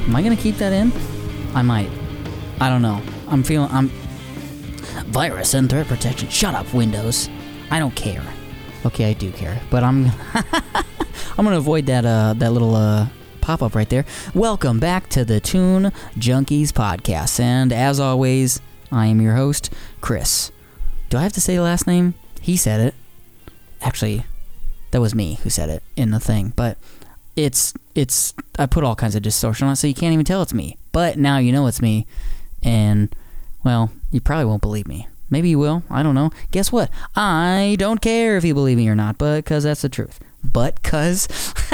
Am I going to keep that in? I might. I don't know. I'm virus and threat protection. Shut up, Windows. I don't care. Okay, I do care, but I'm going to avoid that little pop-up right there. Welcome back to the Toon Junkies podcast, and as always, I am your host, Chris. Do I have to say the last name? He said it. Actually, that was me who said it in the thing, but it's I put all kinds of distortion on it, so you can't even tell it's me. But now you know it's me, and, well, you probably won't believe me. Maybe you will. I don't know. Guess what? I don't care if you believe me or not, but because that's the truth. But because...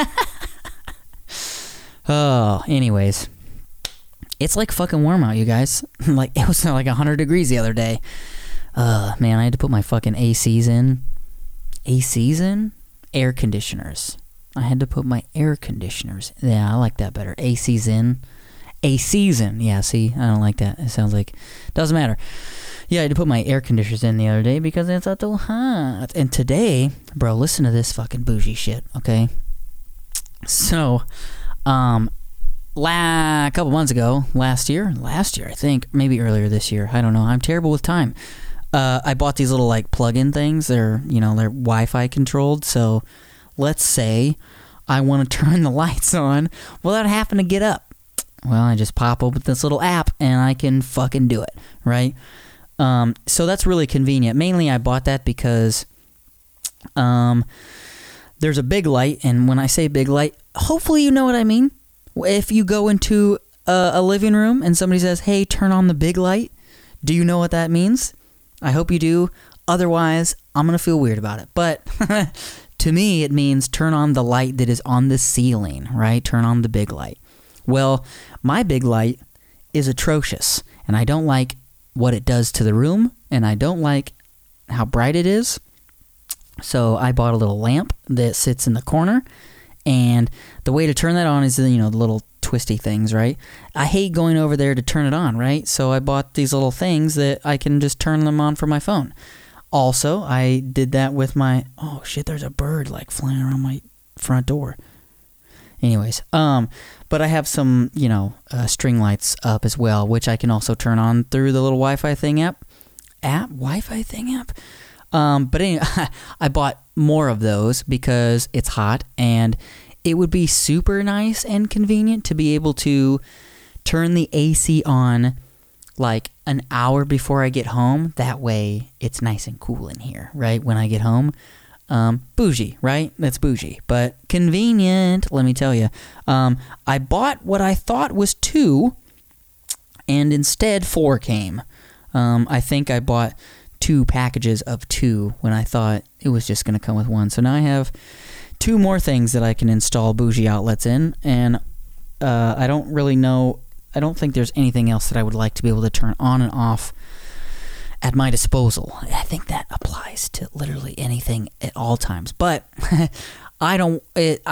Oh, anyways. It's like fucking warm out, you guys. Like, it was like 100 degrees the other day. Man, I had to put my fucking ACs in. ACs in? Air conditioners. I had to put my air conditioners. Yeah, I like that better. ACs in. ACs in. Yeah, see, I don't like that. It sounds like... Doesn't matter. Yeah, I had to put my air conditioners in the other day because it's too hot. And today, bro, listen to this fucking bougie shit, okay? So, a couple months ago, last year I think, maybe earlier this year, I don't know, I'm terrible with time. I bought these little like plug-in things. They're Wi-Fi controlled. So, let's say I want to turn the lights on without having to get up. Well, I just pop open this little app and I can fucking do it, right? So that's really convenient. Mainly I bought that because there's a big light, and when I say big light, hopefully you know what I mean. If you go into a living room and somebody says, hey, turn on the big light, do you know what that means? I hope you do. Otherwise, I'm going to feel weird about it. But to me, it means turn on the light that is on the ceiling, right? Turn on the big light. Well, my big light is atrocious, and I don't like what it does to the room, and I don't like how bright it is. So I bought a little lamp that sits in the corner, and the way to turn that on is, the little twisty things, right? I hate going over there to turn it on, right? So I bought these little things that I can just turn them on from my phone. Also, I did that with my... Oh, shit, there's a bird, like, flying around my front door. Anyways, but I have some, string lights up as well, which I can also turn on through the little Wi-Fi thing app. Wi-Fi thing app? But anyway, I bought more of those because it's hot, and it would be super nice and convenient to be able to turn the AC on like an hour before I get home. That way it's nice and cool in here, right? When I get home. Bougie, right? That's bougie, but convenient, let me tell you. I bought what I thought was 2, and instead 4 came. I think I bought 2 packages of 2 when I thought it was just going to come with 1. So now I have 2 more things that I can install bougie outlets in, and I don't really know, I don't think there's anything else that I would like to be able to turn on and off at my disposal. I think that applies to literally anything at all times. But how do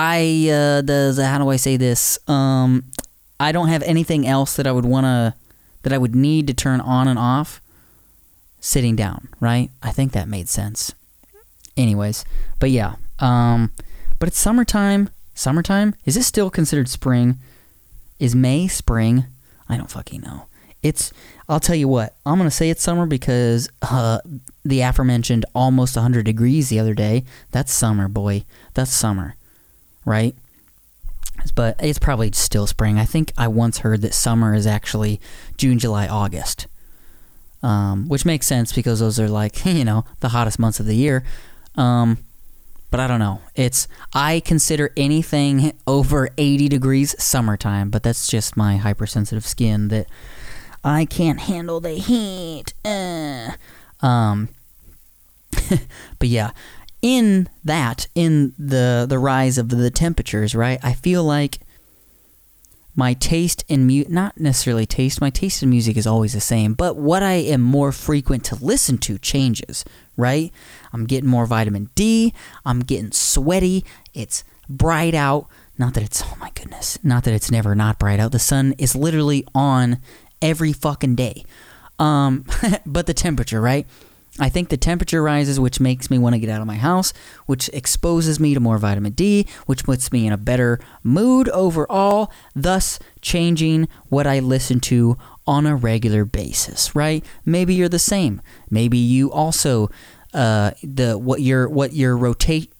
I say this? I don't have anything else that I would need to turn on and off sitting down, right? I think that made sense. Anyways, but yeah. But it's summertime. Summertime? Is this still considered spring? Is May spring? I don't fucking know. I'll tell you what, I'm going to say it's summer because the aforementioned almost 100 degrees the other day, that's summer, boy. That's summer, right? But it's probably still spring. I think I once heard that summer is actually June, July, August, which makes sense because those are like, the hottest months of the year. But I don't know. I consider anything over 80 degrees summertime, but that's just my hypersensitive skin that I can't handle the heat. But yeah, in the rise of the temperatures, right? I feel like my taste in not necessarily taste, my taste in music is always the same, but what I am more frequent to listen to changes, right? I'm getting more vitamin D, I'm getting sweaty, it's bright out, not that it's, oh my goodness, not that it's never not bright out, the sun is literally on every fucking day, but the temperature, right? I think the temperature rises, which makes me want to get out of my house, which exposes me to more vitamin D, which puts me in a better mood overall, thus changing what I listen to on a regular basis, right? Maybe you're the same. Maybe you also what your rotate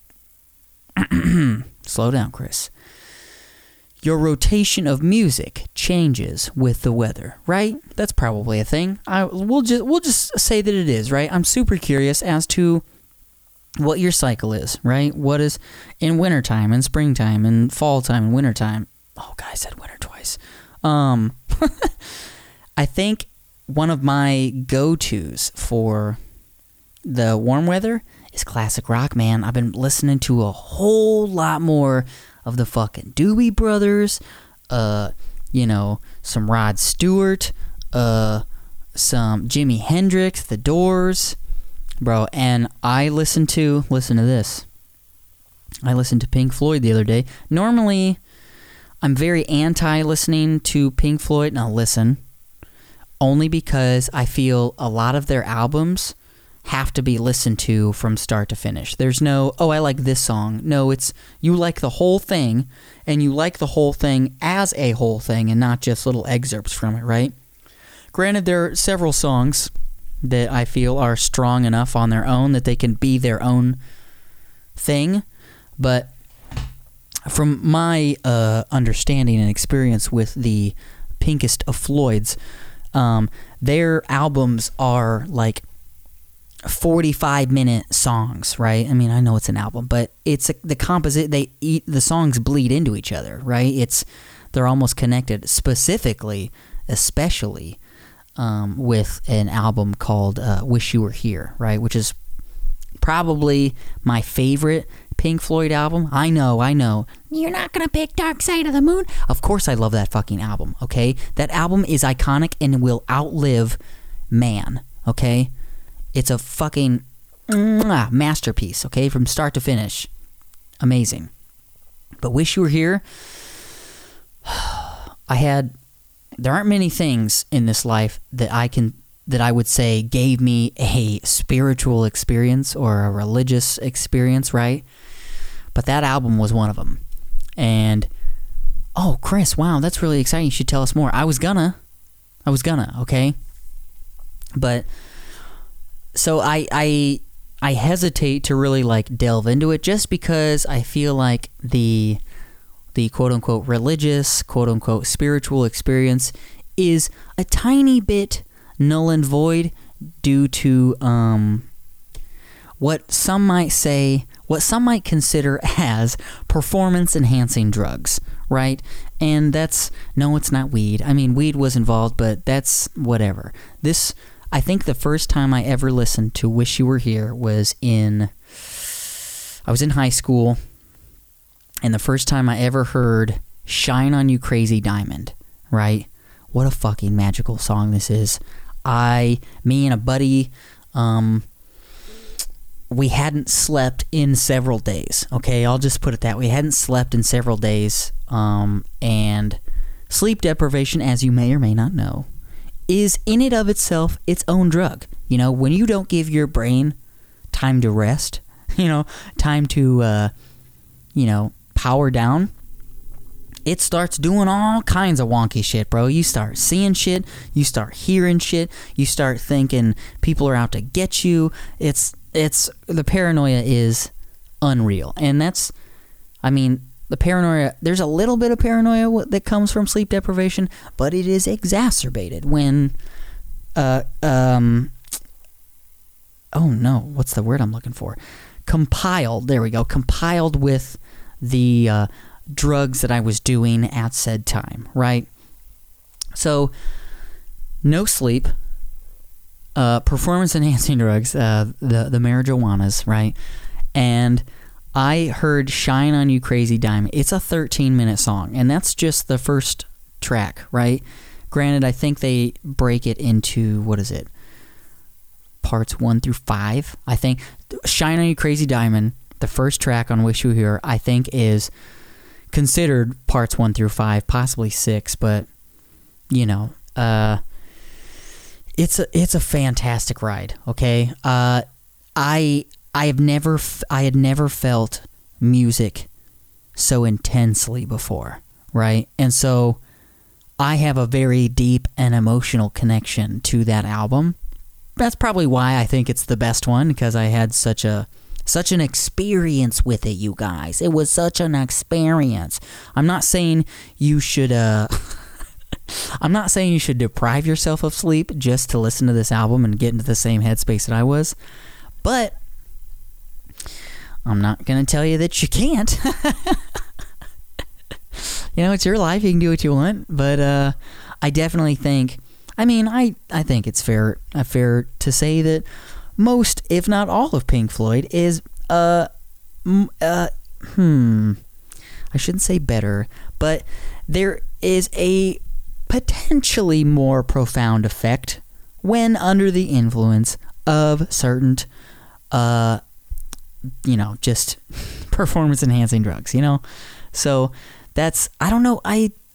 slow down, Chris. Your rotation of music changes with the weather, right? That's probably a thing. We'll just say that it is, right? I'm super curious as to what your cycle is, right? What is in wintertime and springtime and fall time and wintertime. Oh, God, I said winter twice. I think one of my go-tos for the warm weather is classic rock, man. I've been listening to a whole lot more of the fucking Doobie Brothers, some Rod Stewart, some Jimi Hendrix, The Doors, bro. And I listened to this. I listened to Pink Floyd the other day. Normally, I'm very anti-listening to Pink Floyd, and I'll listen only because I feel a lot of their albums have to be listened to from start to finish. There's no, oh, I like this song. No, it's you like the whole thing, and you like the whole thing as a whole thing and not just little excerpts from it, right? Granted, there are several songs that I feel are strong enough on their own that they can be their own thing, but from my understanding and experience with the pinkest of Floyds, their albums are like 45-minute songs, right? I mean, I know it's an album, but it's the composite. The songs bleed into each other, right? They're almost connected. Especially with an album called "Wish You Were Here," right? Which is probably my favorite Pink Floyd album. I know. You're not gonna pick Dark Side of the Moon. Of course, I love that fucking album. Okay, that album is iconic and will outlive man. Okay. It's a fucking masterpiece, okay, from start to finish. Amazing. But Wish You Were Here, there aren't many things in this life that I would say gave me a spiritual experience or a religious experience, right? But that album was one of them. And, oh, Chris, wow, that's really exciting. You should tell us more. I was gonna, okay? But so I hesitate to really like delve into it just because I feel like the quote-unquote religious, quote-unquote spiritual experience is a tiny bit null and void due to what some might consider as performance-enhancing drugs, right? And it's not weed. I mean, weed was involved, but that's whatever. I think the first time I ever listened to Wish You Were Here was I was in high school, and the first time I ever heard Shine On You Crazy Diamond, right? What a fucking magical song this is. Me and a buddy, we hadn't slept in several days, okay? I'll just put it that way. We hadn't slept in several days, and sleep deprivation, as you may or may not know, is in and of itself its own drug. You know, when you don't give your brain time to rest, time to, power down, it starts doing all kinds of wonky shit, bro. You start seeing shit, you start hearing shit, you start thinking people are out to get you. The paranoia is unreal. And the paranoia, there's a little bit of paranoia that comes from sleep deprivation, but it is exacerbated when, what's the word I'm looking for? Compiled with the drugs that I was doing at said time, right? So, no sleep, performance-enhancing drugs, the marijuanas, right? And I heard Shine On You Crazy Diamond. It's a 13-minute song, and that's just the first track, right? Granted, I think they break it into, parts 1 through 5. I think Shine On You Crazy Diamond, the first track on Wish You Were Here, I think is considered parts 1 through 5, possibly 6, but, it's a fantastic ride. Okay, I had never felt music so intensely before, right? And so I have a very deep and emotional connection to that album. That's probably why I think it's the best one, because I had such an experience with it, you guys. It was such an experience. I'm not saying you should I'm not saying you should deprive yourself of sleep just to listen to this album and get into the same headspace that I was, but I'm not going to tell you that you can't. You know, it's your life. You can do what you want, but I definitely think, I think it's fair to say that most, if not all, of Pink Floyd is I shouldn't say better, but there is a potentially more profound effect when under the influence of certain just performance enhancing drugs, so that's, I don't know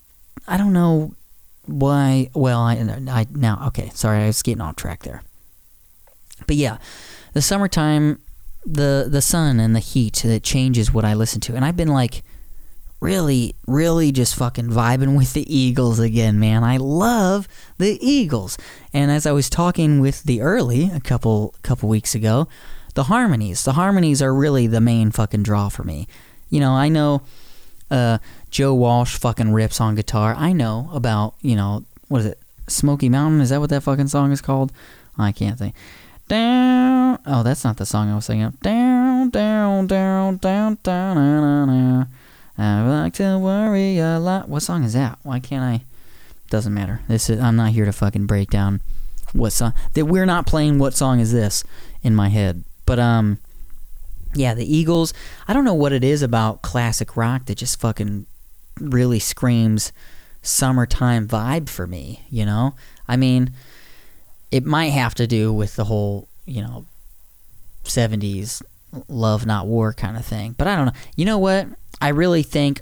why. Well, okay, sorry, I was getting off track there. But yeah, the summertime, the sun and the heat, that changes what I listen to. And I've been like really, really just fucking vibing with the Eagles again, man. I love the Eagles. And as I was talking with the Early a couple weeks ago, the harmonies are really the main fucking draw for me. I know Joe Walsh fucking rips on guitar. I know about, what is it? Smoky Mountain? Is that what that fucking song is called? I can't think. Down. Oh, that's not the song I was singing. Down, down, down, down, down, down, down. I like to worry a lot. What song is that? Why can't I? Doesn't matter. I'm not here to fucking break down what song. That we're not playing what song is this in my head. But yeah, the Eagles. I don't know what it is about classic rock that just fucking really screams summertime vibe for me. It might have to do with the whole, 70s love not war kind of thing. But I don't know. You know what? I really think,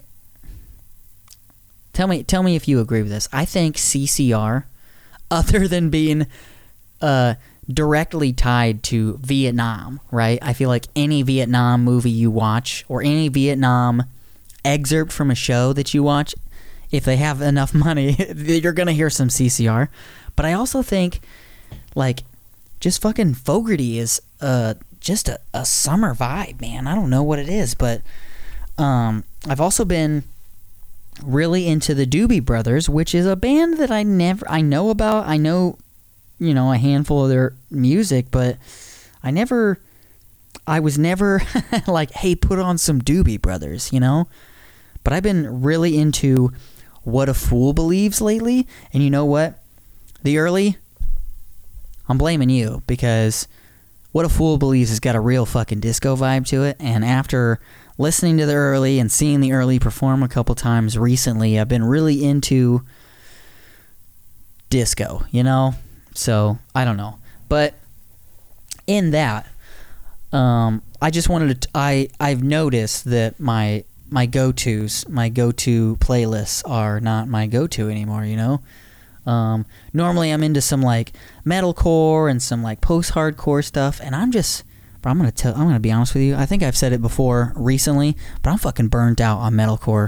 tell me if you agree with this. I think CCR, other than being directly tied to Vietnam, right? I feel like any Vietnam movie you watch or any Vietnam excerpt from a show that you watch, if they have enough money, you're going to hear some CCR. But I also think, just fucking Fogerty is just a summer vibe, man. I don't know what it is, but I've also been really into the Doobie Brothers, which is a band that I know about. I know, a handful of their music, but I was never like, hey, put on some Doobie Brothers, But I've been really into What a Fool Believes lately, and you know what? The Early, I'm blaming you, because What a Fool Believes has got a real fucking disco vibe to it, and after listening to the Early and seeing the Early perform a couple times recently, I've been really into disco, So, I don't know. But in that, I just wanted to, I've noticed that my go-to playlists are not my go-to anymore, Normally I'm into some metalcore and some post-hardcore stuff, and I'm gonna be honest with you. I think I've said it before recently, but I'm fucking burnt out on metalcore.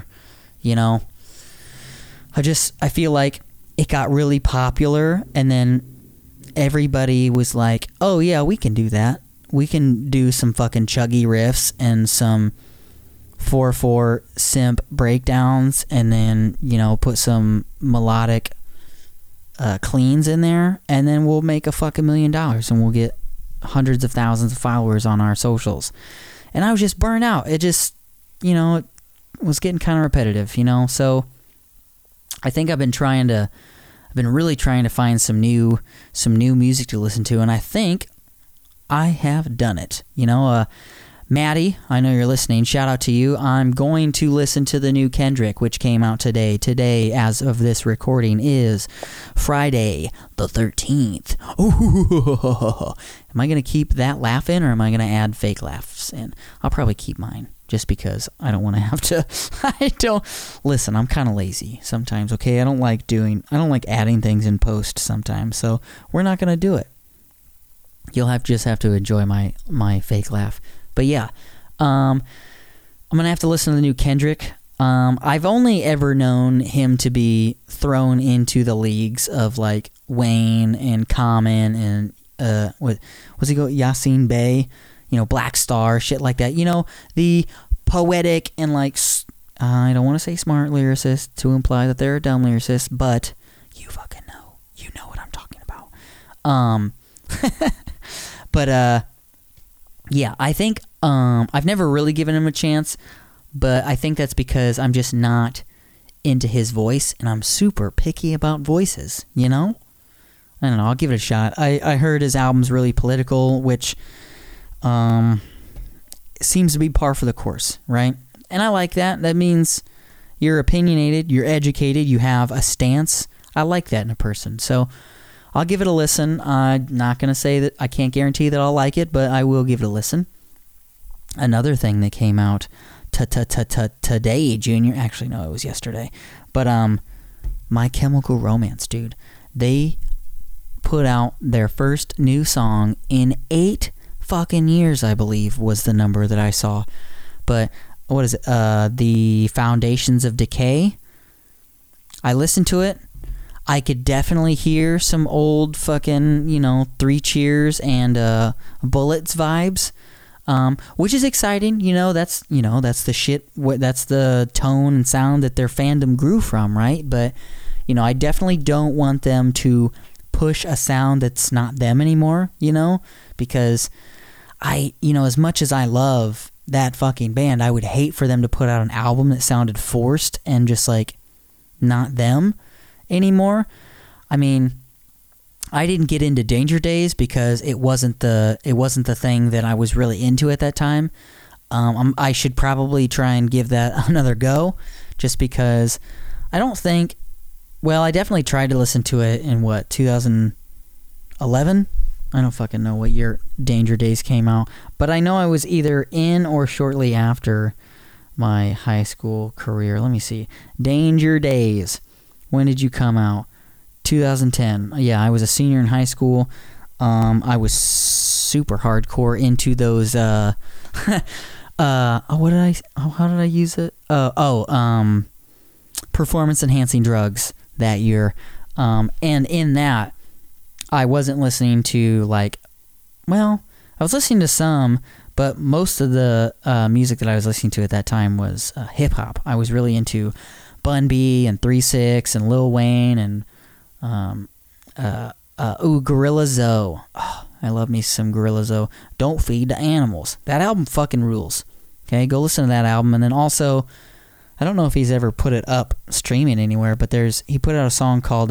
I feel like it got really popular, and then everybody was like, "Oh yeah, we can do that. We can do some fucking chuggy riffs and some 4/4 simp breakdowns, and then put some melodic cleans in there, and then we'll make a fucking $1 million, and we'll get hundreds of thousands of followers on our socials." And I was just burnt out. It just, it was getting kind of repetitive, So I think I've been really trying to find some new music to listen to, and I think I have done it. Maddie, I know you're listening. Shout out to you. I'm going to listen to the new Kendrick, which came out today. Today, as of this recording, is Friday the 13th. Ooh. Am I going to keep that laugh in, or am I going to add fake laughs in? I'll probably keep mine. just because I don't want to have to. Listen, I'm kind of lazy sometimes, okay? I don't like adding things in post sometimes, so we're not going to do it. You'll just have to enjoy my fake laugh. But yeah, I'm going to have to listen to the new Kendrick. I've only ever known him to be thrown into the leagues of like Wayne and Common and what was he go Yasin Bey, Black Star, shit like that. The poetic and like I don't want to say smart lyricist to imply that they're a dumb lyricist, but you fucking know. You know what I'm talking about. But yeah, I think I've never really given him a chance, but I think that's because I'm just not into his voice, and I'm super picky about voices, I don't know, I'll give it a shot. I heard his album's really political, which seems to be par for the course, right? And I like that. That means you're opinionated, you're educated, you have a stance. I like that in a person. So I'll give it a listen. I'm not going to say that I can't guarantee that I'll like it, but I will give it a listen. Another thing that came out today, Junior. Actually, no, it was yesterday. But My Chemical Romance, dude. They put out their first new song in 8 fucking years, I believe, was the number that I saw. But what is it? The Foundations of Decay. I listened to it. I could definitely hear some old fucking, Three Cheers and Bullets vibes, which is exciting. That's the shit. That's the tone and sound that their fandom grew from, right? But I definitely don't want them to push a sound that's not them anymore. Because as much as I love that fucking band, I would hate for them to put out an album that sounded forced and just like not them anymore. I mean, I didn't get into Danger Days because it wasn't the thing that I was really into at that time. I should probably try and give that another go, just because I don't think. Well, I definitely tried to listen to it in 2011. I don't fucking know what year Danger Days came out, but I know I was either in or shortly after my high school career. Let me see. Danger Days. When did you come out? 2010. Yeah, I was a senior in high school. I was super hardcore into those how did I use it? Performance enhancing drugs that year. And in that, I wasn't listening to I was listening to some, but most of the music that I was listening to at that time was hip hop. I was really into Bun B and 3-6 and Lil Wayne and Gorilla Zoe. Oh, I love me some Gorilla Zoe. Don't Feed the Animals. That album fucking rules. Okay, go listen to that album. And then also, I don't know if he's ever put it up streaming anywhere, but he put out a song called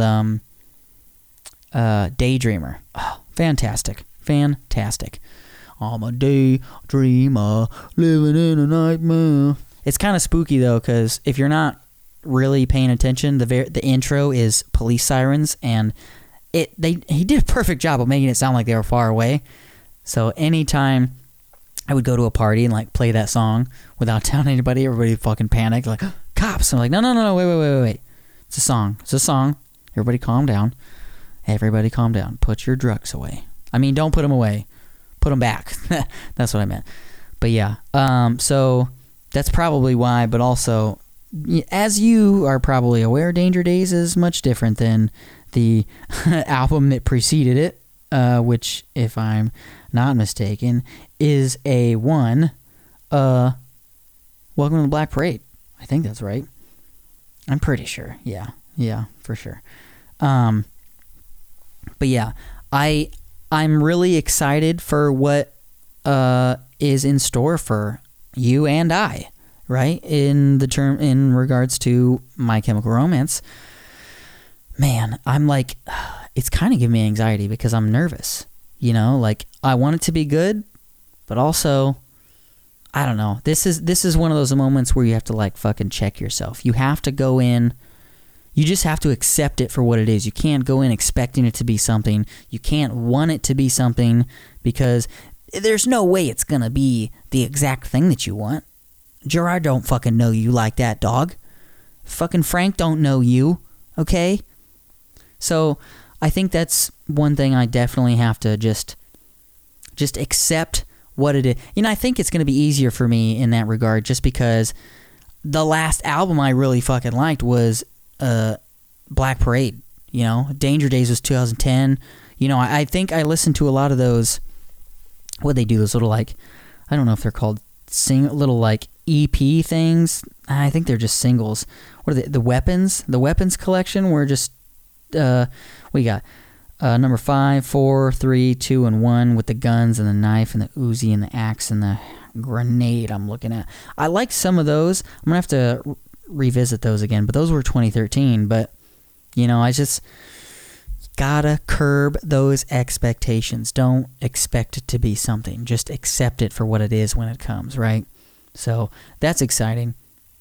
Daydreamer. Oh, fantastic. I'm a daydreamer, living in a nightmare. It's kind of spooky though, because if you're not really paying attention, the intro is police sirens, and he did a perfect job of making it sound like they were far away. So anytime I would go to a party and play that song without telling anybody, everybody would fucking panic, like, cops. I'm like, no, wait. It's a song. Everybody calm down. Put your drugs away. I mean, don't put them away. Put them back. That's what I meant. But yeah, so that's probably why, but also, as you are probably aware, Danger Days is much different than the album that preceded it, which, if I'm not mistaken, is Welcome to the Black Parade. I think that's right. I'm pretty sure. Yeah, for sure. But yeah, I'm really excited for what is in store for you and I. Right? In regards to My Chemical Romance, man, I'm like, it's kind of giving me anxiety because I'm nervous. I want it to be good, but also, I don't know. This is one of those moments where you have to fucking check yourself. You have to go in. You just have to accept it for what it is. You can't go in expecting it to be something. You can't want it to be something, because there's no way it's gonna be the exact thing that you want. Gerard don't fucking know you like that, dog. Fucking Frank don't know you, okay? So I think that's one thing I definitely have to just accept what it is. I think it's going to be easier for me in that regard just because the last album I really fucking liked was Black Parade. Danger Days was 2010. I think I listened to a lot of those. What they do, those little I don't know if they're called little EP things. I think they're just singles. What are they? The Weapons collection. Were just we got number 5, 4, 3, 2, and 1 with the guns and the knife and the Uzi and the axe and the grenade. I'm looking at. I like some of those. I'm gonna have to revisit those again. But those were 2013. But I just gotta curb those expectations. Don't expect it to be something. Just accept it for what it is when it comes, right? So that's exciting.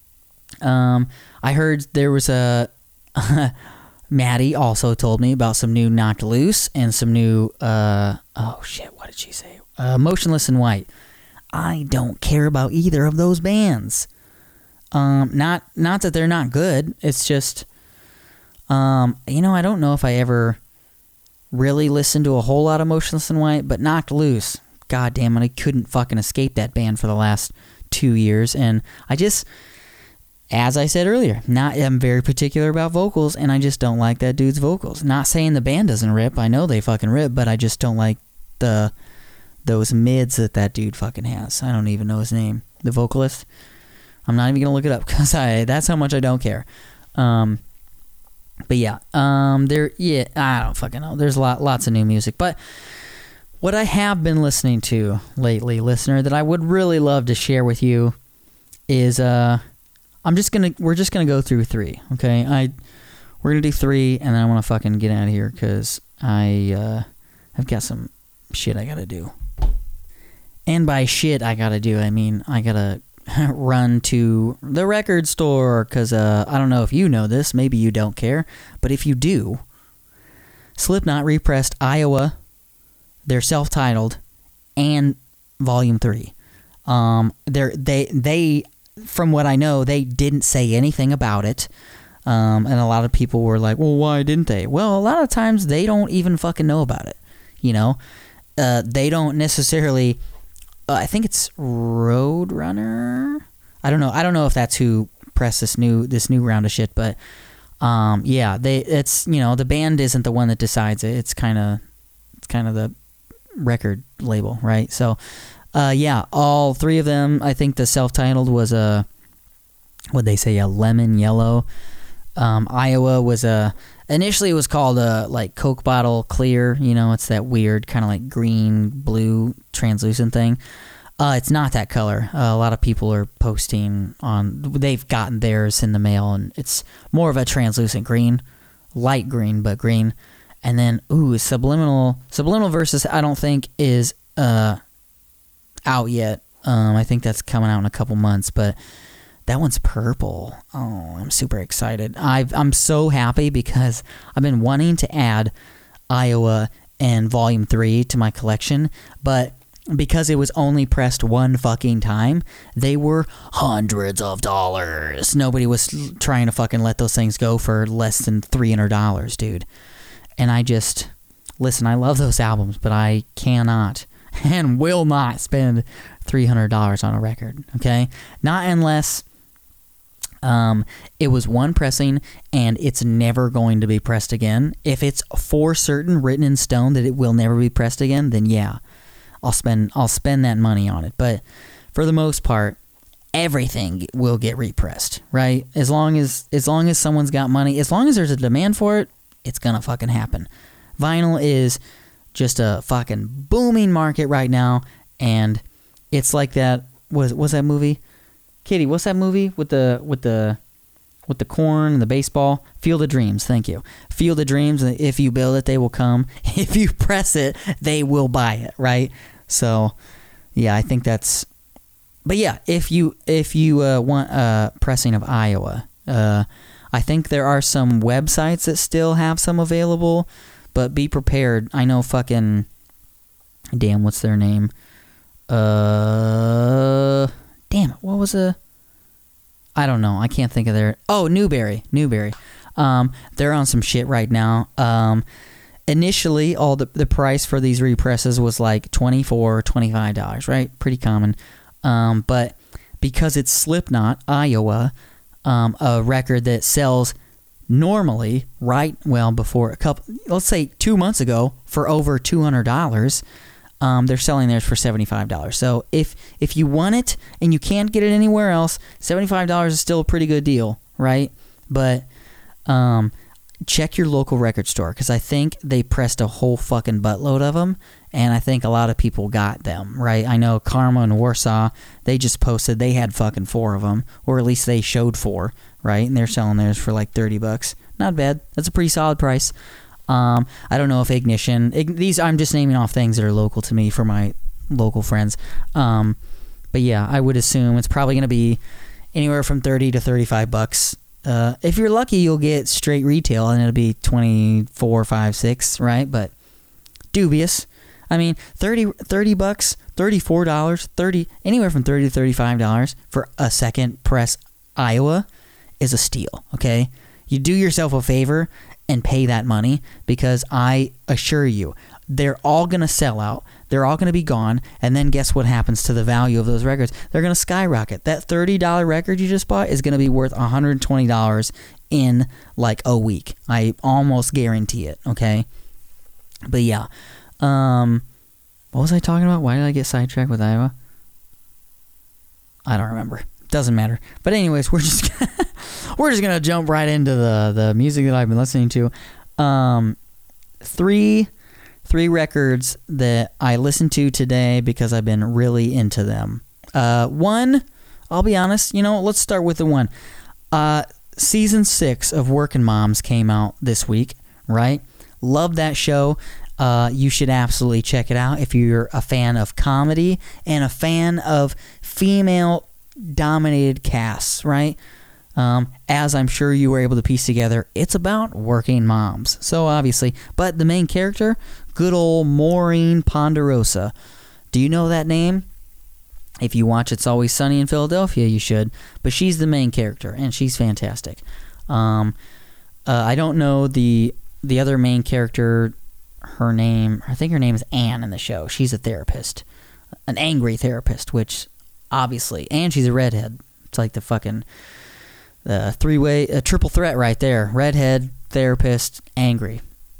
I heard there was a Maddie also told me about some new Knocked Loose and some new what did she say? Motionless in White. I don't care about either of those bands. Not that they're not good. It's just I don't know if I ever really listened to a whole lot of Motionless in White, but Knocked Loose, god damn it, I couldn't fucking escape that band for the last 2 years, and I just, as I said earlier, I'm very particular about vocals, and I just don't like that dude's vocals. Not saying the band doesn't rip, I know they fucking rip, but I just don't like those mids that dude fucking has. I don't even know his name. The vocalist. I'm not even gonna look it up, because that's how much I don't care. But yeah, I don't fucking know. There's lots of new music, but what I have been listening to lately, listener, that I would really love to share with you is we're just gonna go through 3, okay? We're gonna do 3, and then I want to fucking get out of here because I've got some shit I gotta do. And by shit I gotta do, I mean I gotta run to the record store because I don't know if you know this, maybe you don't care, but if you do, Slipknot repressed Iowa, their self-titled, and Volume 3. They from what I know, they didn't say anything about it, and a lot of people were like, well, why didn't they? Well, a lot of times they don't even fucking know about it, they don't necessarily. I think it's Roadrunner. I don't know if that's who pressed this new round of shit, but it's the band isn't the one that decides it. It's kind of the record label, right? So all 3 of them. I think the self-titled was a lemon yellow. Iowa was initially it was called a Coke bottle clear. It's that weird kind of like green blue translucent thing. It's not that color. A lot of people are posting they've gotten theirs in the mail, and it's more of a translucent green, light green but green. And then Subliminal Versus I don't think is out yet. I think that's coming out in a couple months, but that one's purple. Oh, I'm super excited. I'm so happy because I've been wanting to add Iowa and Volume 3 to my collection, but because it was only pressed one fucking time, they were hundreds of dollars. Nobody was trying to fucking let those things go for less than $300, dude. And I just, listen, I love those albums, but I cannot and will not spend $300 on a record, okay? Not unless it was one pressing and it's never going to be pressed again. If it's for certain written in stone that it will never be pressed again, then yeah, I'll spend that money on it. But for the most part, everything will get repressed, right? As long as someone's got money, as long as there's a demand for it, it's gonna fucking happen. Vinyl is just a fucking booming market right now, and it's like that. What's that movie? Katie, what's that movie with the corn and the baseball? Field of Dreams. Thank you. Field of Dreams. If you build it, they will come. If you press it, they will buy it. Right. So, yeah, I think that's. But yeah, if you want a pressing of Iowa, I think there are some websites that still have some available, but be prepared. I know fucking. Damn, what's their name? Damn it, what was I don't know. I can't think of their... Oh, Newberry. They're on some shit right now. Initially, all the price for these represses was like $24, $25, right? Pretty common. But because it's Slipknot, Iowa, a record that sells normally, before let's say 2 months ago, for over $200, they're selling theirs for $75. So if you want it and you can't get it anywhere else, $75 is still a pretty good deal, right? But check your local record store, because I think they pressed a whole fucking buttload of them, and I think a lot of people got them, right? I know Karma in Warsaw, they just posted they had fucking 4 of them, or at least they showed 4, right? And they're selling theirs for like $30. Not bad. That's a pretty solid price. I don't know if Ignition... these, I'm just naming off things that are local to me for my local friends. But yeah, I would assume it's probably going to be anywhere from $30 to $35. If you're lucky, you'll get straight retail, and it'll be $24, $5, $6, right? But dubious. I mean, $30, $34, anywhere from $30 to $35 for a second press Iowa is a steal, okay? You do yourself a favor and pay that money, because I assure you, they're all going to sell out. They're all going to be gone. And then guess what happens to the value of those records? They're going to skyrocket. That $30 record you just bought is going to be worth $120 in like a week. I almost guarantee it, okay? But yeah. What was I talking about? Why did I get sidetracked with Iowa? I don't remember. Doesn't matter. But anyways, we're just gonna jump right into the music that I've been listening to. Three records that I listened to today because I've been really into them. One, I'll be honest, let's start with the one. Season 6 of Working Moms came out this week, right? Love that show. You should absolutely check it out if you're a fan of comedy and a fan of female-dominated casts, right? As I'm sure you were able to piece together, it's about working moms. So obviously, but the main character, good old Maureen Ponderosa. Do you know that name? If you watch It's Always Sunny in Philadelphia, you should. But she's the main character, and she's fantastic. I don't know the other main character. I think her name is Anne in the show. She's a therapist, an angry therapist, which obviously, and she's a redhead. It's like the fucking three-way, a triple threat right there. Redhead, therapist, angry.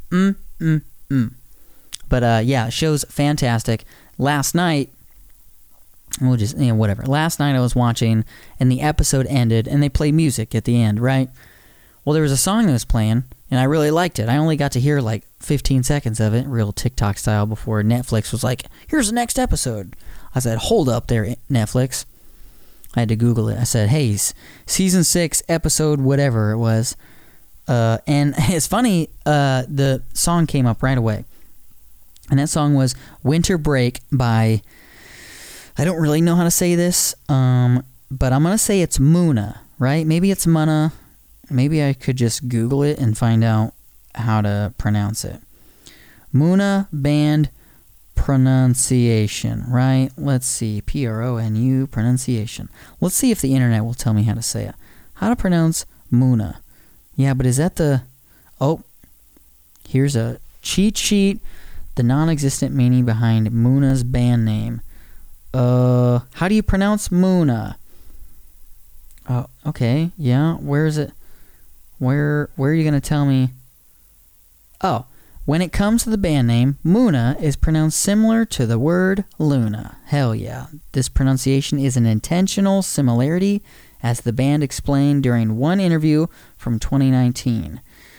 But yeah, show's fantastic. Last night, whatever. Last night I was watching, and the episode ended, and they play music at the end, right? Well, there was a song that was playing, and I really liked it. I only got to hear like 15 seconds of it, real TikTok style, before Netflix was like, here's the next episode. I said, hold up there, Netflix. I had to Google it. I said, hey, season 6, episode whatever it was. And it's funny, the song came up right away. And that song was Winter Break by, I don't really know how to say this, but I'm going to say it's Muna, right? Maybe it's Muna. Maybe I could just Google it and find out how to pronounce it. Muna Band Pronunciation, right? Let's see. Pronu pronunciation. Let's see if the internet will tell me how to say it. How to pronounce Muna. Yeah, but is that the... Oh, here's a cheat sheet. The non-existent meaning behind Muna's band name. How do you pronounce Muna? Oh, okay. Yeah, where is it? Where are you going to tell me? Oh, when it comes to the band name, Muna is pronounced similar to the word Luna. Hell yeah. This pronunciation is an intentional similarity, as the band explained during one interview from 2019.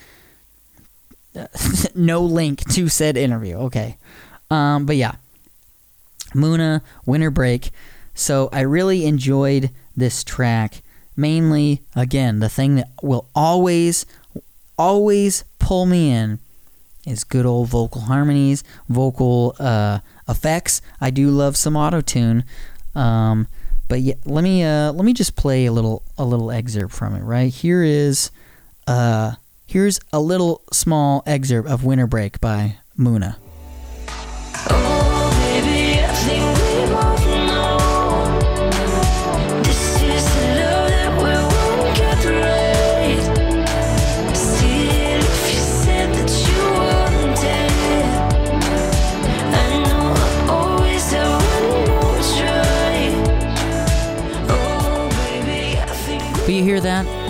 No link to said interview. Okay. But yeah. Muna, Winter Break. So I really enjoyed this track. Mainly, again, the thing that will always pull me in is good old vocal harmonies, vocal effects. I do love some auto-tune. But yeah, let me just play a little excerpt from it, right? Here's a little small excerpt of Winter Break by Muna. Oh, baby, I think we both know this is the love that we're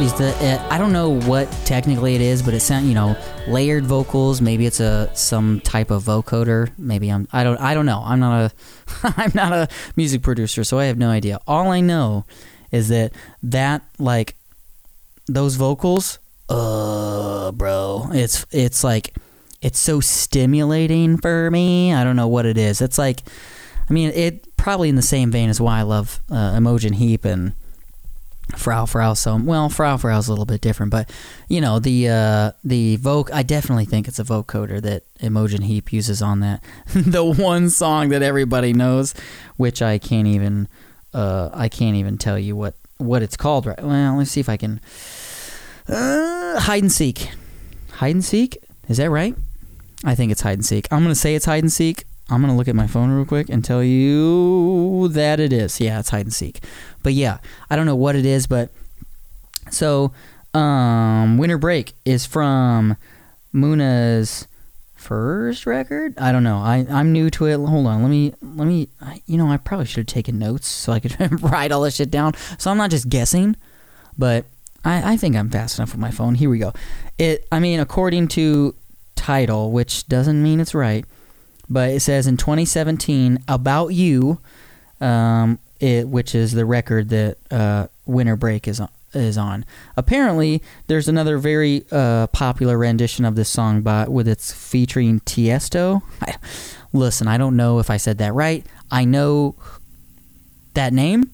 I don't know what technically it is, but it sounds, layered vocals. Maybe it's some type of vocoder. Maybe I don't know. I'm not a music producer, so I have no idea. All I know is that like those vocals, bro, it's like it's so stimulating for me. I don't know what it is. It's like, I mean, it probably in the same vein as why I love Imogen Heap and Frau. So, well, Frau is a little bit different, but the I definitely think it's a vocoder that Imogen Heap uses on that the one song that everybody knows, which I can't even tell you what it's called. Right? Well, let's see if I can. Hide and Seek. Hide and Seek? Is that right? I think it's Hide and Seek. I'm gonna say it's Hide and Seek. I'm going to look at my phone real quick and tell you that it is. Yeah, it's Hide and Seek. But yeah, I don't know what it is, but so Winter Break is from Muna's first record? I don't know. I'm new to it. Hold on. Let me I probably should have taken notes so I could write all this shit down. So I'm not just guessing, but I think I'm fast enough with my phone. Here we go. According to Tidal, which doesn't mean it's right, but it says in 2017, About You, which is the record that Winter Break is on. Apparently, there's another very popular rendition of this song with its featuring Tiesto. Listen, I don't know if I said that right. I know that name.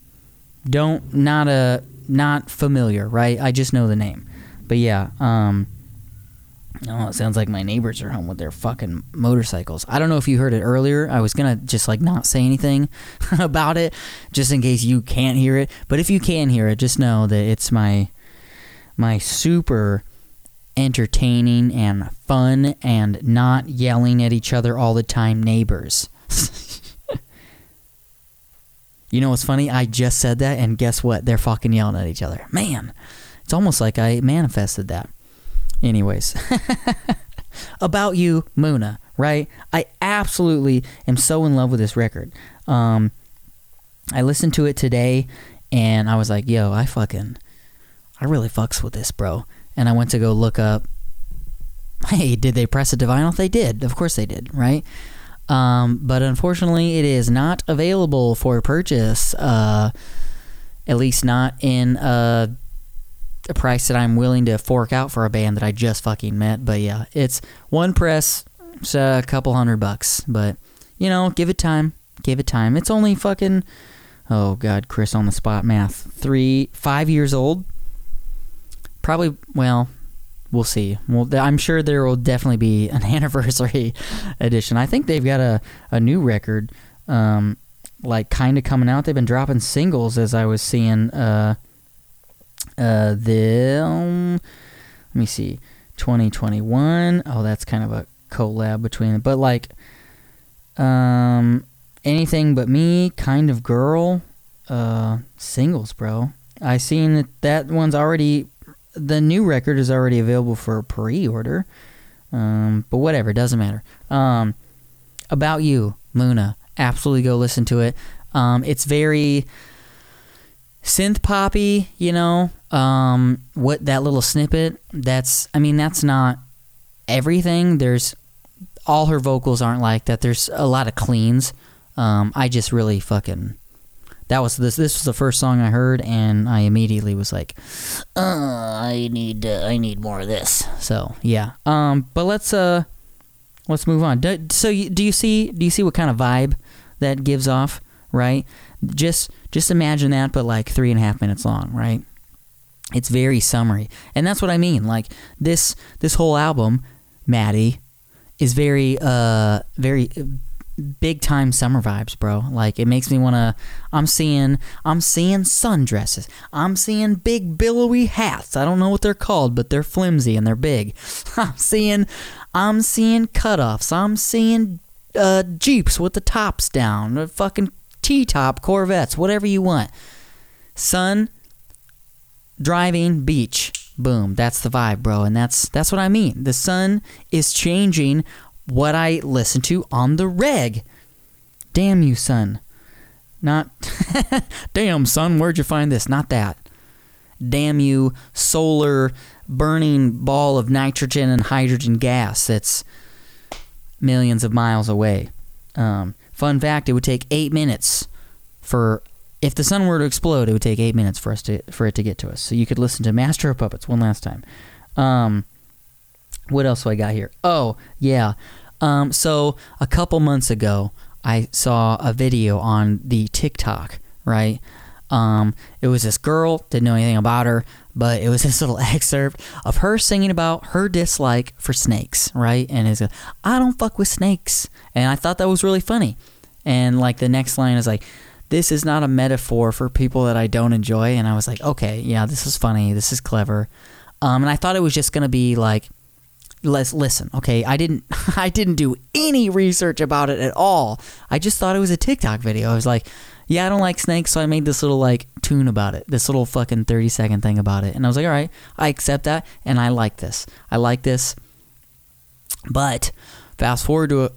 Not familiar, right? I just know the name. But yeah, it sounds like my neighbors are home with their fucking motorcycles. I don't know if you heard it earlier. I was gonna just not say anything about it, just in case you can't hear it. But if you can hear it, just know that it's my super entertaining and fun and not yelling at each other all the time neighbors. You know what's funny? I just said that, and guess what? They're fucking yelling at each other. Man, it's almost like I manifested that. Anyways, About You, Muna, right? I absolutely am so in love with this record. I listened to it today, and I was like, yo, I really fucks with this, bro. And I went to go look up, hey, did they press it to vinyl? They did. Of course they did, right? But unfortunately, it is not available for purchase, at least not in a price that I'm willing to fork out for a band that I just fucking met. But yeah, it's one press, it's a couple $100, but give it time. It's only fucking, oh god, Chris on the spot math, 5 years old. Probably, well, we'll see. Well, I'm sure there will definitely be an anniversary edition. I think they've got a new record, kind of coming out. They've been dropping singles, as I was seeing. Let me see, 2021. Oh, that's kind of a collab between it. But Anything But Me, Kind of Girl, singles, bro. I seen that one's already, the new record is already available for pre-order. But whatever, doesn't matter. About You, Muna, absolutely go listen to it. It's very synth poppy, what that little snippet, that's not everything. There's, all her vocals aren't like that. There's a lot of cleans. I just really fucking, this was the first song I heard, and I immediately was like, I need more of this. So yeah. But let's move on. Do you see what kind of vibe that gives off, right? Just imagine that, but 3.5 minutes long, right? It's very summery, and that's what I mean. This whole album, Maddie, is very big time summer vibes, bro. It makes me wanna. I'm seeing sundresses. I'm seeing big billowy hats. I don't know what they're called, but they're flimsy and they're big. I'm seeing cutoffs. I'm seeing Jeeps with the tops down. Fucking T-top Corvettes, whatever you want. Sun, driving, beach, boom. That's the vibe, bro, and that's what I mean. The sun is changing what I listen to on the reg. Damn you, son. Not, damn, son, where'd you find this? Not that. damn you solar burning ball of nitrogen and hydrogen gas that's millions of miles away. Fun fact, it would take 8 minutes if the sun were to explode, it would take 8 minutes for it to get to us. So you could listen to Master of Puppets one last time. What else do I got here? Oh, yeah. So a couple months ago, I saw a video on the TikTok, right? It was this girl, didn't know anything about her, but it was this little excerpt of her singing about her dislike for snakes, right? And it's I don't fuck with snakes. And I thought that was really funny. And like the next line is like, this is not a metaphor for people that I don't enjoy. And I was like, okay, yeah, this is funny. This is clever. And I thought it was just going to be like, let's listen, okay? I didn't do any research about it at all. I just thought it was a TikTok video. I was like, yeah, I don't like snakes, so I made this little like tune about it, this little fucking 30-second thing about it. And I was like, all right, I accept that, and I like this. But fast forward to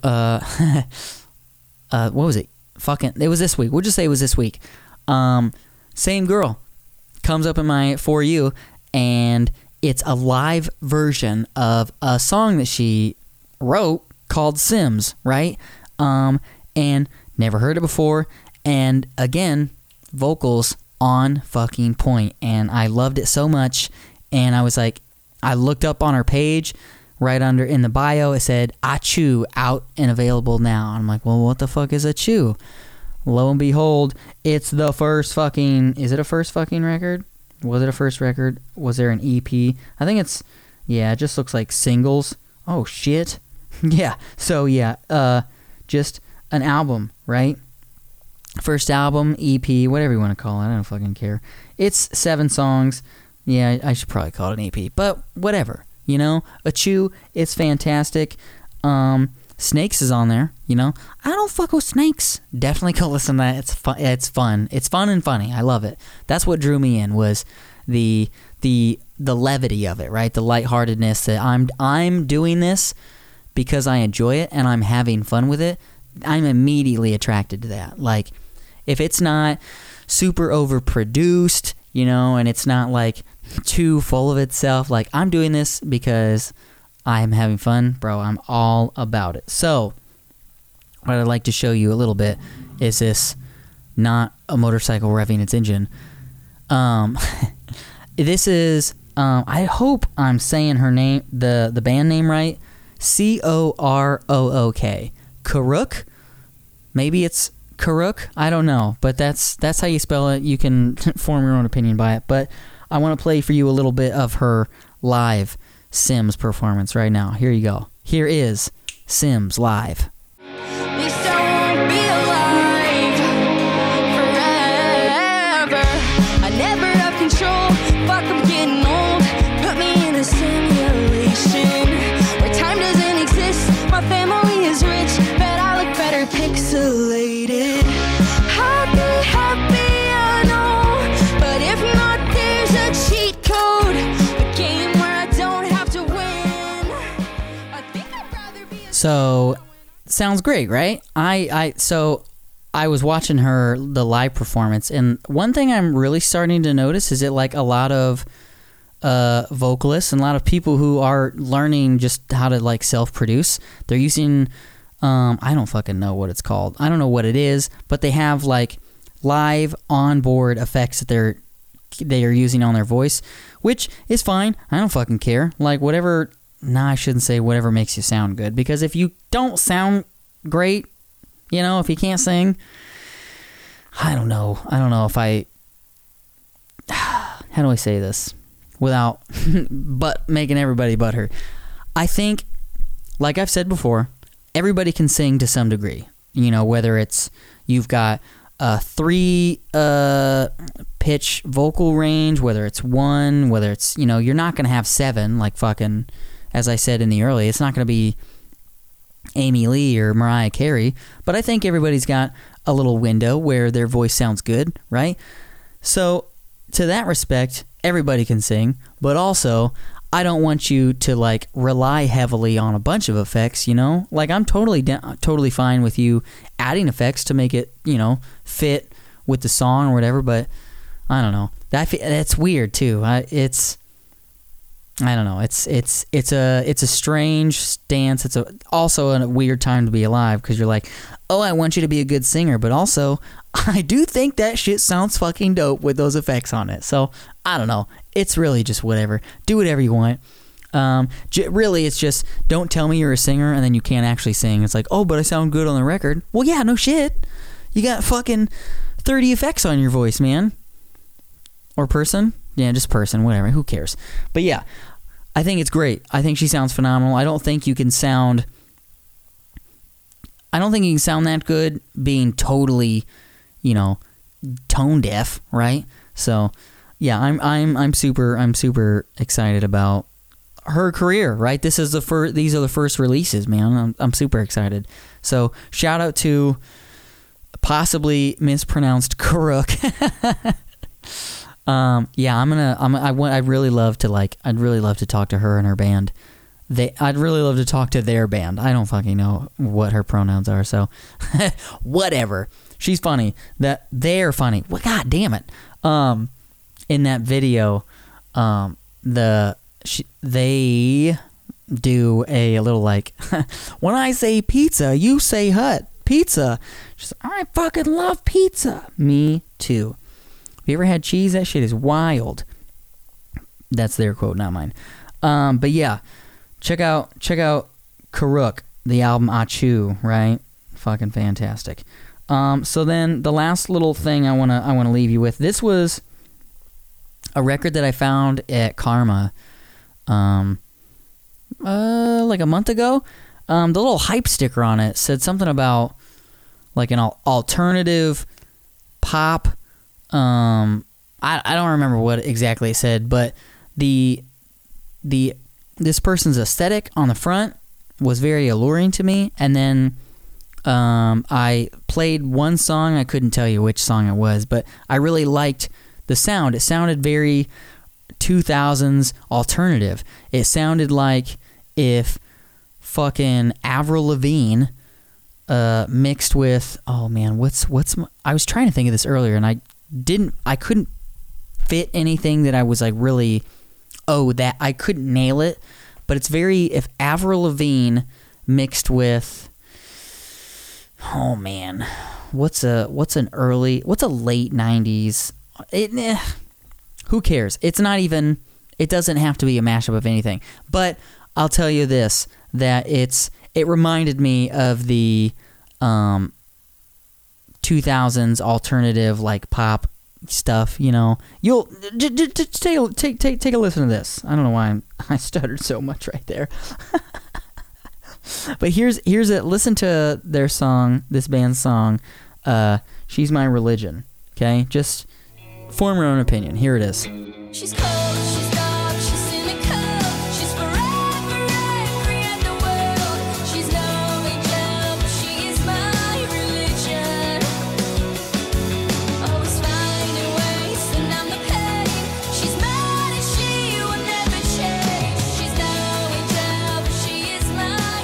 what was it? It was this week. We'll just say it was this week. Same girl comes up in my For You, and it's a live version of a song that she wrote called Sims, right? And never heard it before. And again, vocals on fucking point. And I loved it so much. And I was like, I looked up on her page, right under in the bio, it said, Achoo, out and available now. I'm like, well, what the fuck is Achoo? Lo and behold, it's the first fucking, is it a first fucking record? Was it a first record? Was there an EP? I think it's, yeah, it just looks like singles. Oh, shit. Yeah, so yeah, just an album, right? First album, EP, whatever you want to call it. I don't fucking care. It's 7 songs. Yeah, I should probably call it an EP, but whatever, you know? Achoo, it's fantastic. Snakes is on there, you know? I don't fuck with snakes. Definitely go listen to that. It's fun. It's fun. It's fun and funny. I love it. That's what drew me in, was the levity of it, right? The lightheartedness that I'm doing this because I enjoy it and I'm having fun with it. I'm immediately attracted to that. Like, if it's not super overproduced, you know, and it's not like too full of itself, like, I'm doing this because I'm having fun, bro. I'm all about it. So, what I'd like to show you a little bit is this, not a motorcycle revving its engine. This is, I hope I'm saying her name, the band name right. Corook. Karuk? Maybe it's Karuk? I don't know, but that's how you spell it. You can form your own opinion by it. But I want to play for you a little bit of her live Sims performance right now. Here you go. Here is Sims live. Least I won't be alive forever. I never have control. Fuck, I'm getting old. Put me in a simulation where time doesn't exist. My family is rich, but I look better pixelated. I'd be happy, I know, but if not, there's a cheat code. A game where I don't have to win. I think I'd rather be a So, sounds great, right? So I was watching the live performance, and one thing I'm really starting to notice is that, like, a lot of vocalists and a lot of people who are learning just how to, like, self-produce, they're using, I don't fucking know what it's called. I don't know what it is, but they have, like, live onboard effects that they are using on their voice, which is fine. I don't fucking care. Like, whatever. Nah, I shouldn't say whatever makes you sound good, because if you don't sound great, you know, if you can't sing, I don't know if how do I say this without but making everybody butthurt? I think, like I've said before, everybody can sing to some degree. You know, whether it's you've got a 3 pitch vocal range, whether it's 1, whether it's, you know, you're not going to have 7 like fucking, as I said in the early, it's not going to be Amy Lee or Mariah Carey, but I think everybody's got a little window where their voice sounds good, right? So, to that respect, everybody can sing, but also, I don't want you to, like, rely heavily on a bunch of effects, you know? Like, I'm totally fine with you adding effects to make it, you know, fit with the song or whatever, but I don't know. That's weird too. I don't know. It's a strange stance. It's also a weird time to be alive because you're like, oh, I want you to be a good singer, but also I do think that shit sounds fucking dope with those effects on it. So I don't know. It's really just whatever. Do whatever you want. Really, it's just don't tell me you're a singer and then you can't actually sing. It's like, oh, but I sound good on the record. Well, yeah, no shit. You got fucking 30 effects on your voice, man. Or person. Yeah, just person, whatever. Who cares? But yeah, I think it's great. I think she sounds phenomenal. I don't think you can sound that good being totally, tone deaf, right? So, yeah, I'm super excited about her career, right? These are the first releases, man. I'm super excited. So, shout out to possibly mispronounced Karuk. Yeah, I'd really love to talk to her and her band. I'd really love to talk to their band. I don't fucking know what her pronouns are, so whatever. She's funny. They're funny. Well, god damn it. In that video, they do a little like, when I say pizza, you say hut. Pizza. She's like, I fucking love pizza. Me too. Have you ever had cheese? That shit is wild. That's their quote, not mine. But yeah, check out Karuk, the album Achu, right? Fucking fantastic. So then the last little thing I wanna leave you with. This was a record that I found at Karma, like a month ago. The little hype sticker on it said something about like an alternative pop. I don't remember what exactly it said, but this person's aesthetic on the front was very alluring to me, and then I played one song. I couldn't tell you which song it was, but I really liked the sound. It sounded very 2000s alternative. It sounded like if fucking Avril Lavigne mixed with, oh man, I was trying to think of this earlier, and I couldn't fit anything that I was like really, that I couldn't nail it, but it's very, if Avril Lavigne mixed with, oh man, what's a late 90s, who cares? It's not even, it doesn't have to be a mashup of anything, but I'll tell you this, that it reminded me of the 2000s alternative like pop stuff, You'll just take a listen to this. I don't know why I stuttered so much right there. But here's it. Listen to their song, this band's song, She's My Religion. Okay, just form your own opinion. Here it is. She's cold, she's dark, she's cynical, she's forever angry at the world. She's no angel, but she is my religion. Always finding ways to numb the pain. She's mad and she will never change. She's no angel, but she is my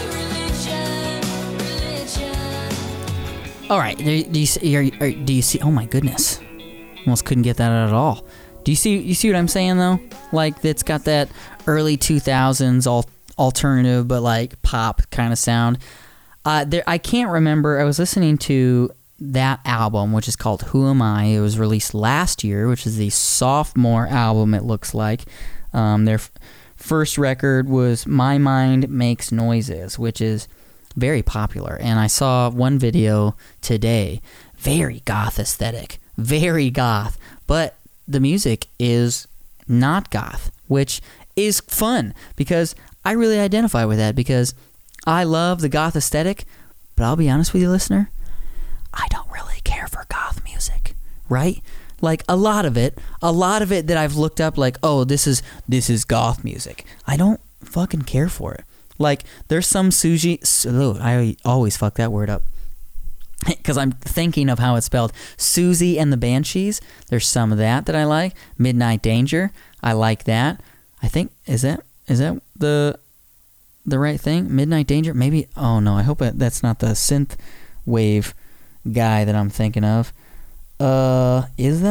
religion. All right, do you see? Oh my goodness, almost couldn't get that out at all. You see what I'm saying though? Like it's got that early 2000s alternative but like pop kind of sound. I can't remember. I was listening to that album, which is called Who Am I? It was released last year, which is the sophomore album. It looks like their first record was My Mind Makes Noises, which is very popular. And I saw one video today, very goth aesthetic, very goth, but the music is not goth, which is fun because I really identify with that because I love the goth aesthetic, but I'll be honest with you, listener, I don't really care for goth music, right? Like a lot of it that I've looked up, like, oh, this is goth music. I don't fucking care for it. Like there's some I always fuck that word up. Because I'm thinking of how it's spelled. Susie and the Banshees. There's some of that I like. Midnight Danger. I like that. I think is that the right thing? Midnight Danger. Maybe. Oh no. I hope that's not the synth wave guy that I'm thinking of. Is that the?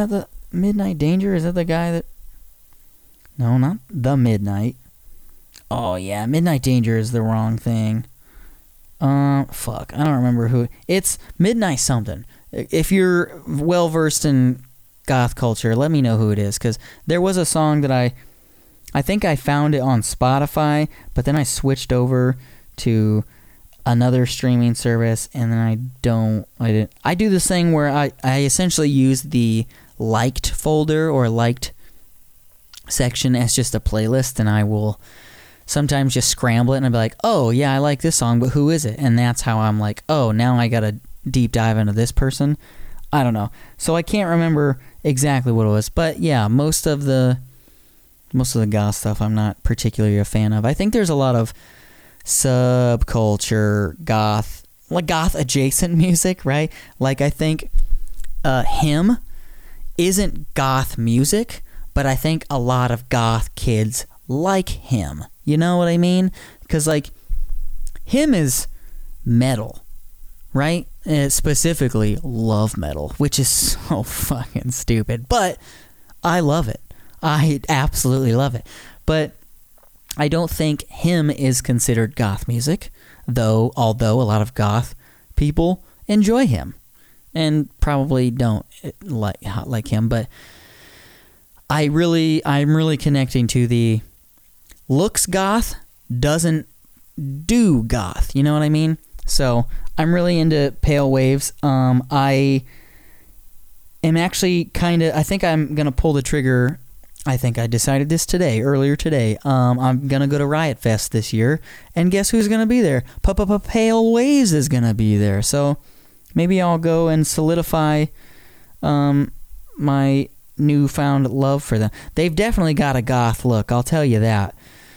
Midnight Danger? Is that the guy that... No, not The Midnight. Oh, yeah, Midnight Danger is the wrong thing. Fuck, I don't remember who... It's Midnight something. If you're well-versed in goth culture, let me know who it is, because there was a song that I think I found it on Spotify, but then I switched over to another streaming service, and then I didn't. I do this thing where I essentially use the liked folder or liked section as just a playlist, and I will sometimes just scramble it and I'll be like, oh yeah, I like this song, but who is it? And that's how I'm like, oh, now I gotta deep dive into this person. I don't know. So I can't remember exactly what it was, but yeah, most of the goth stuff I'm not particularly a fan of. I think there's a lot of subculture goth, like goth adjacent music, right? Like I think Him isn't goth music, but I think a lot of goth kids like Him. You know what I mean? Because like Him is metal, right? Specifically love metal, which is so fucking stupid, but I love it. I absolutely love it. But I don't think Him is considered goth music, although a lot of goth people enjoy Him and probably don't like Him, but I'm really connecting to the looks goth, doesn't do goth. You know what I mean? So I'm really into Pale Waves. I am actually I think I'm going to pull the trigger. I think I decided this earlier today. I'm going to go to Riot Fest this year, and guess who's going to be there? Pale Waves is going to be there. So maybe I'll go and solidify my newfound love for them. They've definitely got a goth look, I'll tell you that.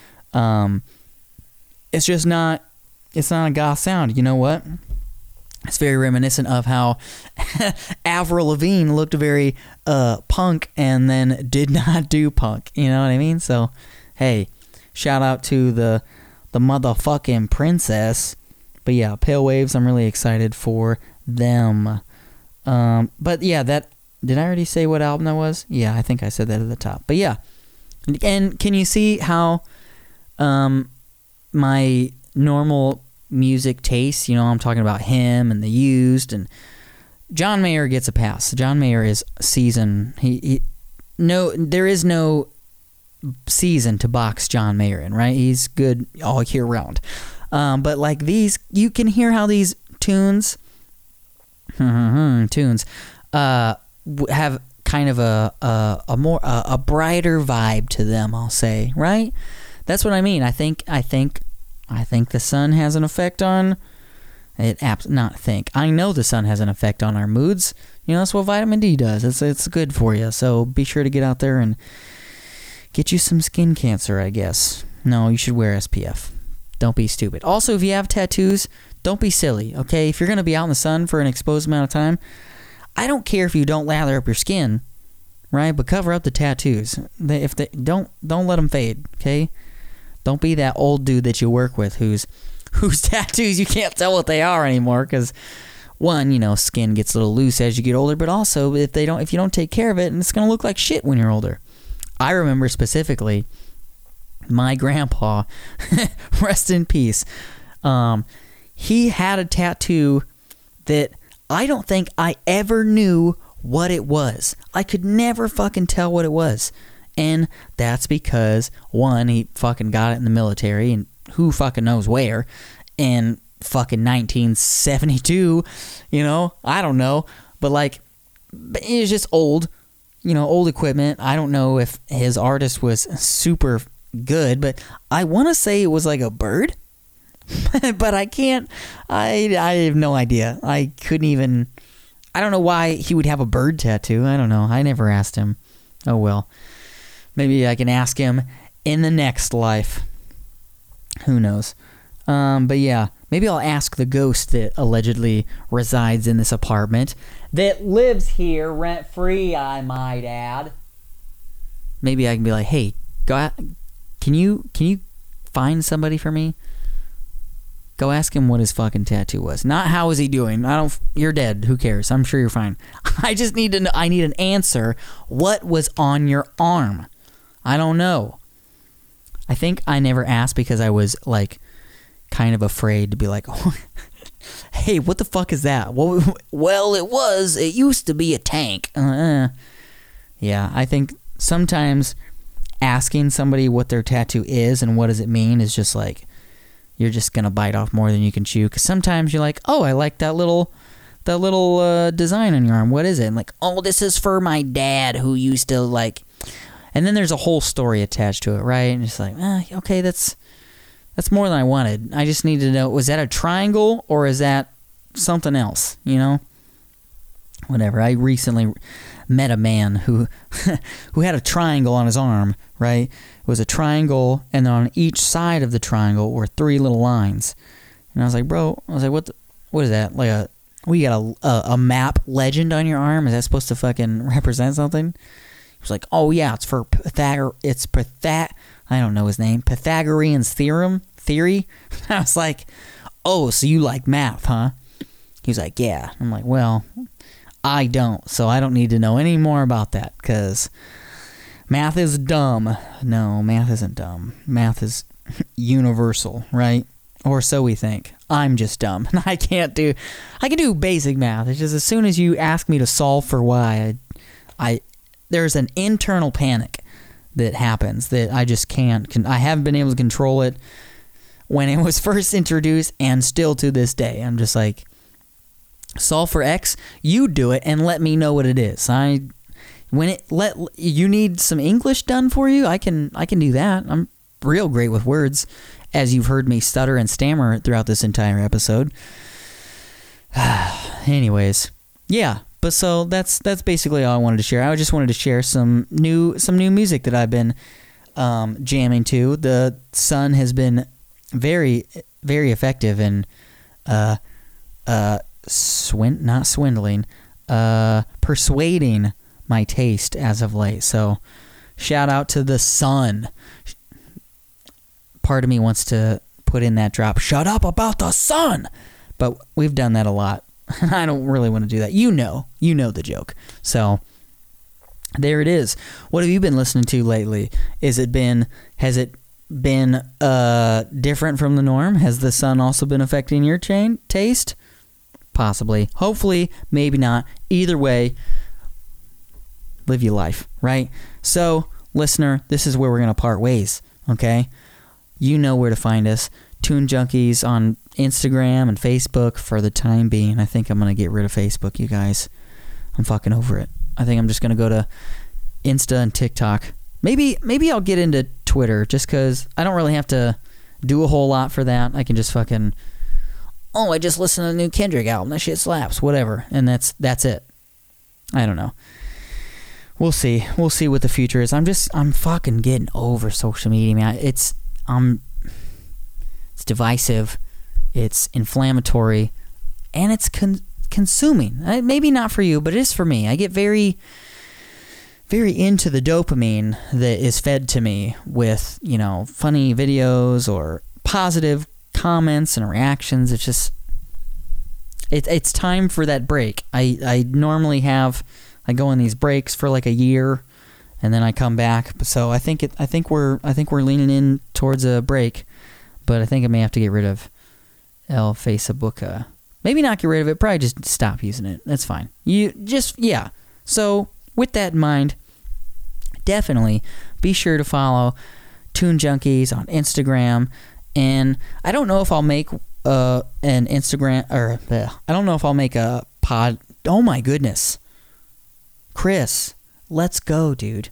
It's just not a goth sound. You know what? It's very reminiscent of how Avril Lavigne looked very punk and then did not do punk. You know what I mean? So, hey, shout out to the motherfucking princess. But yeah, Pale Waves, I'm really excited for them. But yeah, did I already say what album that was? Yeah, I think I said that at the top. But yeah, and can you see how my normal music taste, I'm talking about Him and The Used, and John Mayer gets a pass. John Mayer is season. There is no season to box John Mayer in, right? He's good all year round. But like these, you can hear how these tunes have kind of a brighter vibe to them, I'll say, right? That's what I mean. I think the sun has an effect on it. I know the sun has an effect on our moods. That's what vitamin D does. It's good for you. So be sure to get out there and get you some skin cancer, I guess. No, you should wear SPF. Don't be stupid. Also, if you have tattoos, don't be silly, okay? If you're going to be out in the sun for an exposed amount of time, I don't care if you don't lather up your skin, right? But cover up the tattoos. Don't let them fade, okay? Don't be that old dude that you work with whose tattoos you can't tell what they are anymore, because one, skin gets a little loose as you get older, but also if you don't take care of it, and it's going to look like shit when you're older. I remember specifically my grandpa, rest in peace, he had a tattoo that I don't think I ever knew what it was. I could never fucking tell what it was. And that's because, one, he fucking got it in the military, and who fucking knows where, in fucking 1972, I don't know. But like, it was just old, old equipment. I don't know if his artist was super good, but I want to say it was like a bird. But I have no idea. I don't know why he would have a bird tattoo. I don't know. I never asked him. Oh well. Maybe I can ask him in the next life. Who knows? But yeah, maybe I'll ask the ghost that allegedly resides in this apartment, that lives here rent-free, I might add. Maybe I can be like, hey, can you find somebody for me? Go ask him what his fucking tattoo was. Not how is he doing. You're dead. Who cares? I'm sure you're fine. I just need to know. I need an answer. What was on your arm? I don't know. I think I never asked because I was like kind of afraid to be like, oh, hey, what the fuck is that? Well, it used to be a tank. Yeah, I think sometimes asking somebody what their tattoo is and what does it mean is just like, you're just going to bite off more than you can chew. Because sometimes you're like, oh, I like that little design on your arm. What is it? And like, oh, this is for my dad who used to like... And then there's a whole story attached to it, right? And it's like, okay, that's more than I wanted. I just need to know, was that a triangle or is that something else, you know? Whatever. I recently met a man who had a triangle on his arm, right? It was a triangle, and then on each side of the triangle were 3 little lines. And I was like, bro, what is that? Like you got a map legend on your arm? Is that supposed to fucking represent something? He was like, oh yeah, it's for I don't know his name, Pythagorean's theory. I was like, oh, so you like math, huh? He was like, yeah. I'm like, well, I don't, so I don't need to know any more about that, because math is dumb. No, math isn't dumb. Math is universal, right? Or so we think. I'm just dumb. I can do basic math. It's just as soon as you ask me to solve for y, there's an internal panic that happens that I just can't. I haven't been able to control it when it was first introduced, and still to this day. I'm just like, solve for X, you do it, and let me know what it is. You need some English done for you, I can do that. I'm real great with words, as you've heard me stutter and stammer throughout this entire episode. Anyways, yeah. But so that's basically all I wanted to share. I just wanted to share some new music that I've been jamming to. The sun has been very, very effective in persuading my taste as of late. So shout out to the sun. Part of me wants to put in that drop, shut up about the sun, but we've done that a lot. I don't really want to do that. You know the joke. So there it is. What have you been listening to lately? Has it been different from the norm? Has the sun also been affecting your taste? Possibly. Hopefully, maybe not. Either way, live your life, right? So, listener, this is where we're going to part ways, okay? You know where to find us. Tune Junkies on Instagram and Facebook for the time being. I think I'm going to get rid of Facebook, you guys. I'm fucking over it. I think I'm just going to go to Insta and TikTok. Maybe I'll get into Twitter, just because I don't really have to do a whole lot for that. I can just fucking, I just listened to the new Kendrick album. That shit slaps. Whatever. And that's it. I don't know. We'll see. We'll see what the future is. I'm fucking getting over social media, man. It's divisive, it's inflammatory, and it's consuming. Maybe not for you, but it is for me. I get very, very into the dopamine that is fed to me with, funny videos or positive comments and reactions. It's just, it's time for that break. I normally I go on these breaks for like a year, and then I come back. So I think we're leaning in towards a break. But I think I may have to get rid of El Facebook. Maybe not get rid of it, probably just stop using it. That's fine. So with that in mind, definitely be sure to follow Tune Junkies on Instagram. And I don't know if I'll make an Instagram, or I don't know if I'll make a pod. Oh my goodness. Chris, let's go, dude.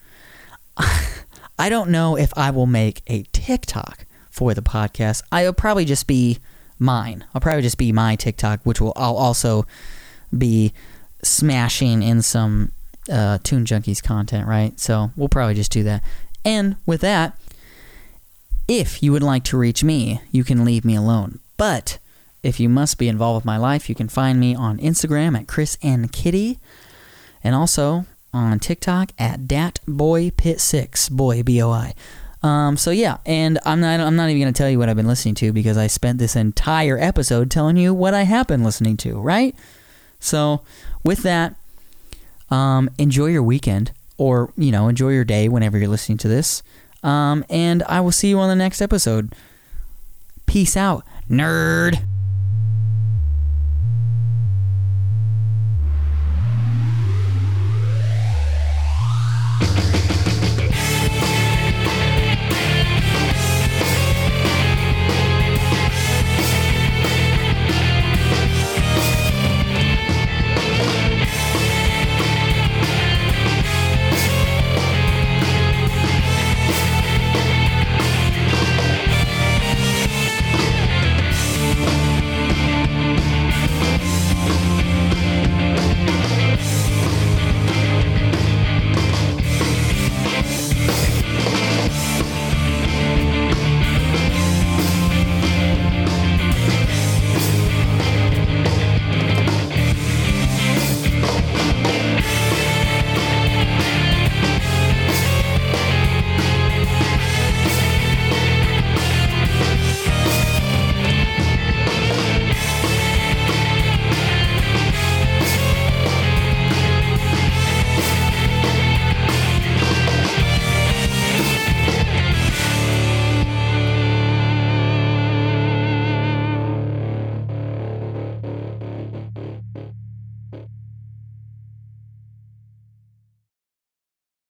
I don't know if I will make a TikTok for the podcast. I'll probably just be mine. I'll probably just be my TikTok, which I'll also be smashing in some Tune Junkies content, right? So we'll probably just do that. And with that, if you would like to reach me, you can leave me alone. But if you must be involved with my life, you can find me on Instagram at Chris and Kitty, and also on TikTok at DatBoyPit6, boy, B-O-I. So yeah, and I'm not even gonna tell you what I've been listening to because I spent this entire episode telling you what I have been listening to, right? So with that, enjoy your weekend, or enjoy your day whenever you're listening to this. And I will see you on the next episode. Peace out, nerd.